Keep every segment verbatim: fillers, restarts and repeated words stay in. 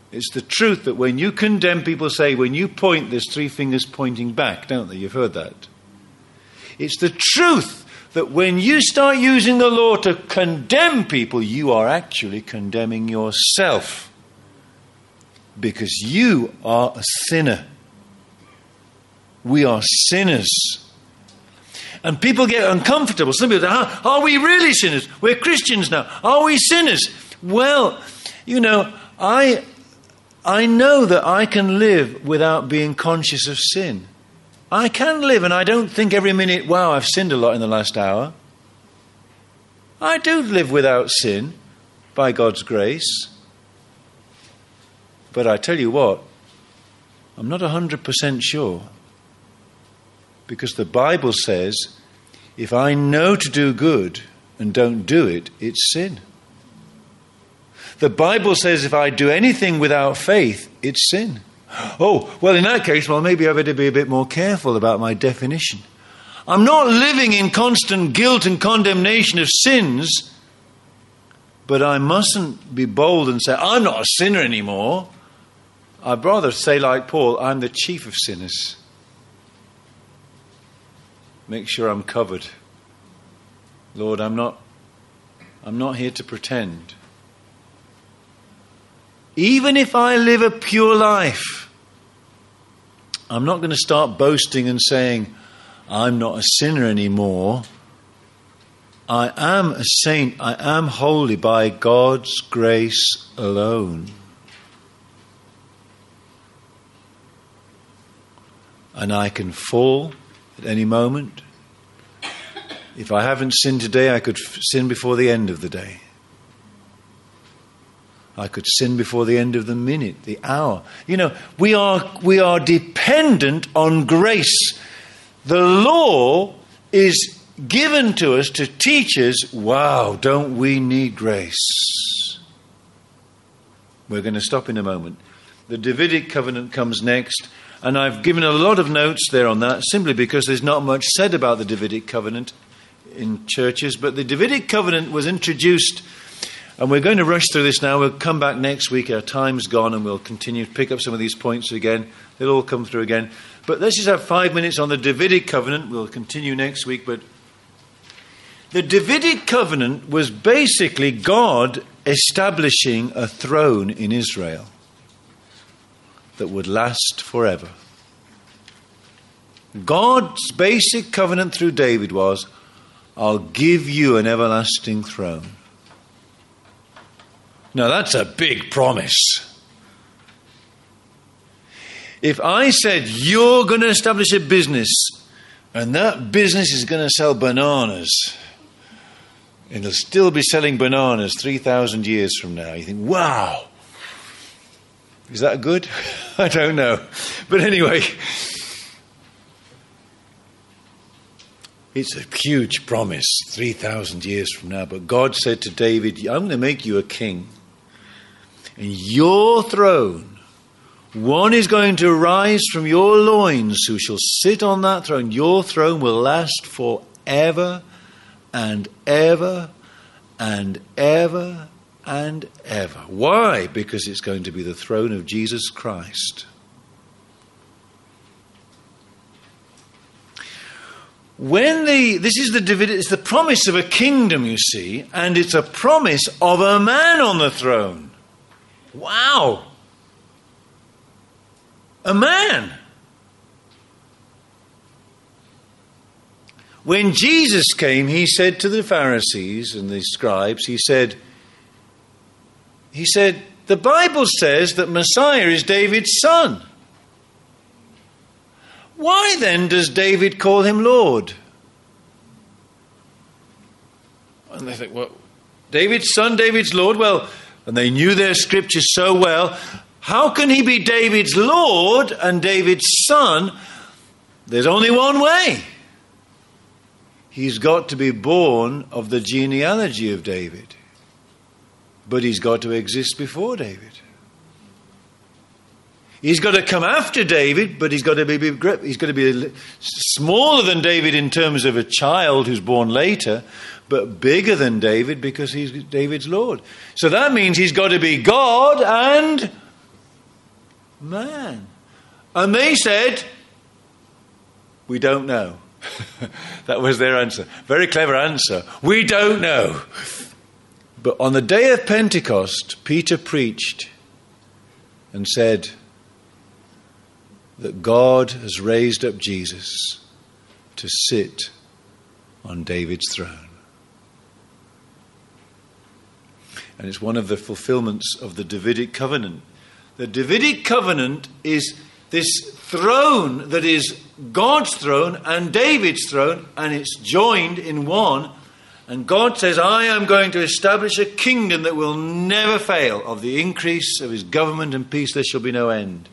It's the truth that when you condemn, people say, when you point, there's three fingers pointing back, don't they? You've heard that. It's the truth that when you start using the law to condemn people, you are actually condemning yourself. Because you are a sinner. We are sinners. And people get uncomfortable. Some people say, ah, are we really sinners? We're Christians now. Are we sinners? Well, you know, I... I know that I can live without being conscious of sin. I can live, and I don't think every minute, wow, I've sinned a lot in the last hour. I do live without sin, by God's grace. But I tell you what, I'm not one hundred percent sure. Because the Bible says, if I know to do good and don't do it, it's sin. The Bible says if I do anything without faith, it's sin. Oh, well, in that case, well, maybe I better be a bit more careful about my definition. I'm not living in constant guilt and condemnation of sins, but I mustn't be bold and say, I'm not a sinner anymore. I'd rather say like Paul, I'm the chief of sinners. Make sure I'm covered. Lord, I'm not, I'm not here to pretend. Even if I live a pure life, I'm not going to start boasting and saying, I'm not a sinner anymore. I am a saint. I am holy by God's grace alone. And I can fall at any moment. If I haven't sinned today, I could sin before the end of the day. I could sin before the end of the minute, the hour. You know, we are we are dependent on grace. The law is given to us to teach us, wow, don't we need grace? We're going to stop in a moment. The Davidic covenant comes next, and I've given a lot of notes there on that, simply because there's not much said about the Davidic covenant in churches, but the Davidic covenant was introduced. And we're going to rush through this now. We'll come back next week. Our time's gone and we'll continue to pick up some of these points again. They'll all come through again. But let's just have five minutes on the Davidic covenant. We'll continue next week. But the Davidic covenant was basically God establishing a throne in Israel that would last forever. God's basic covenant through David was, I'll give you an everlasting throne. Now, that's a big promise. If I said, you're going to establish a business, and that business is going to sell bananas, and it'll still be selling bananas three thousand years from now, you think, wow. Is that good? I don't know. But anyway, it's a huge promise, three thousand years from now. But God said to David, I'm going to make you a king. And your throne, one is going to rise from your loins who shall sit on that throne. Your throne will last forever and ever and ever and ever. Why? Because it's going to be the throne of Jesus Christ. When the, this is the Davidic, it's the promise of a kingdom, you see, and it's a promise of a man on the throne. Wow! A man. When Jesus came, he said to the Pharisees and the scribes, he said, he said, the Bible says that Messiah is David's son. Why then does David call him Lord? And they think, well, David's son, David's Lord. Well, and they knew their scriptures so well. How can he be David's Lord and David's son? There's only one way. He's got to be born of the genealogy of David. But he's got to exist before David. He's got to come after David, but he's got to be he's got to be smaller than David in terms of a child who's born later, but bigger than David because he's David's Lord. So that means he's got to be God and man? And they said, we don't know. That was their answer. Very clever answer. We don't know. But on the day of Pentecost, Peter preached and said that God has raised up Jesus to sit on David's throne. And it's one of the fulfillments of the Davidic covenant. The Davidic covenant is this throne that is God's throne and David's throne, and it's joined in one. And God says, I am going to establish a kingdom that will never fail. Of the increase of his government and peace there shall be no end.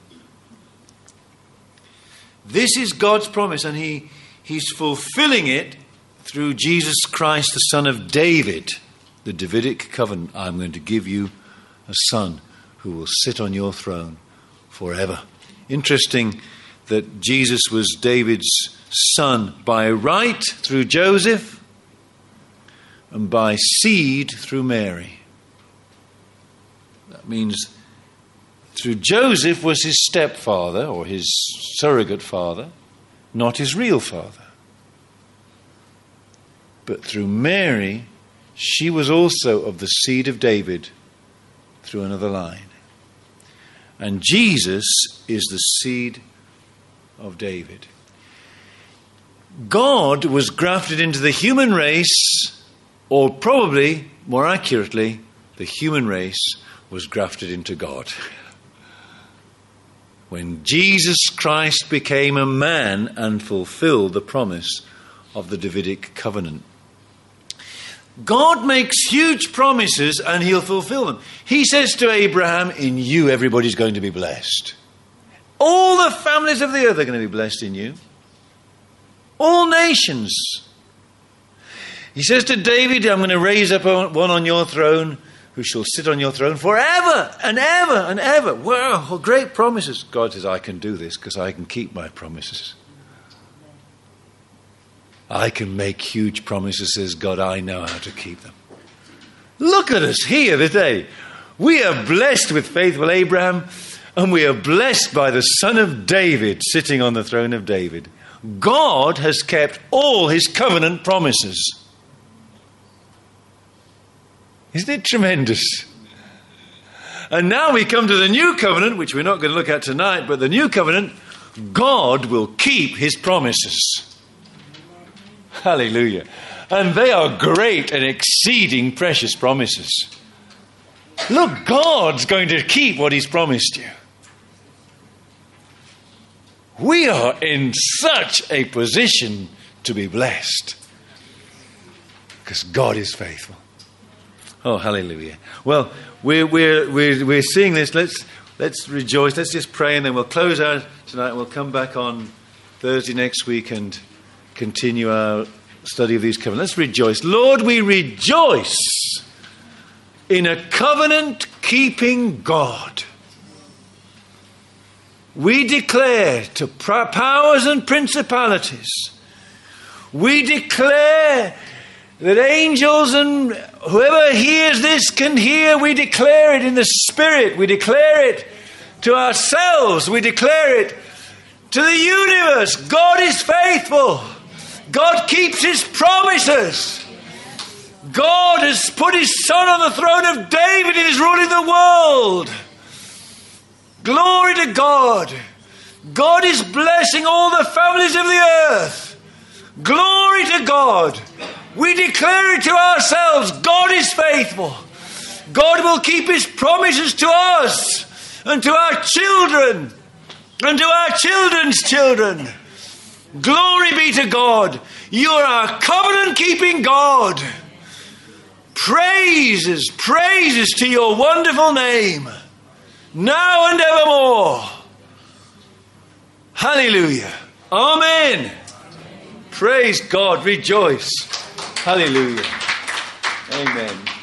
This is God's promise, and he, he's fulfilling it through Jesus Christ, the Son of David. The Davidic covenant, I'm going to give you a son who will sit on your throne forever. Interesting that Jesus was David's son by right through Joseph and by seed through Mary. That means through Joseph was his stepfather or his surrogate father, not his real father. But through Mary, she was also of the seed of David through another line. And Jesus is the seed of David. God was grafted into the human race, or probably, more accurately, the human race was grafted into God. When Jesus Christ became a man and fulfilled the promise of the Davidic covenant. God makes huge promises and he'll fulfill them. He says to Abraham, in you everybody's going to be blessed. All the families of the earth are going to be blessed in you. All nations. He says to David, I'm going to raise up one on your throne who shall sit on your throne forever and ever and ever. Wow, great promises. God says, I can do this because I can keep my promises. I can make huge promises, says God. I know how to keep them. Look at us here today. We are blessed with faithful Abraham, and we are blessed by the Son of David sitting on the throne of David. God has kept all his covenant promises. Isn't it tremendous? And now we come to the new covenant, which we're not going to look at tonight, but the new covenant, God will keep his promises. Hallelujah. And they are great and exceeding precious promises. Look, God's going to keep what he's promised you. We are in such a position to be blessed because God is faithful. Oh, hallelujah. Well, we're, we're, we're, we're seeing this. Let's, let's rejoice. Let's just pray, and then we'll close out tonight. And we'll come back on Thursday next week and continue our study of these covenants. Let's rejoice. Lord, we rejoice in a covenant-keeping God. We declare to powers and principalities, we declare that angels and whoever hears this can hear. We declare it in the Spirit. We declare it to ourselves. We declare it to the universe. God is faithful. God keeps his promises. God has put his Son on the throne of David and is ruling the world. Glory to God. God is blessing all the families of the earth. Glory to God. We declare it to ourselves. God is faithful. God will keep his promises to us and to our children and to our children's children. Glory be to God. You are our covenant-keeping God. Praises, praises to your wonderful name, now and evermore. Hallelujah. Amen. Praise God. Rejoice. Hallelujah. Amen.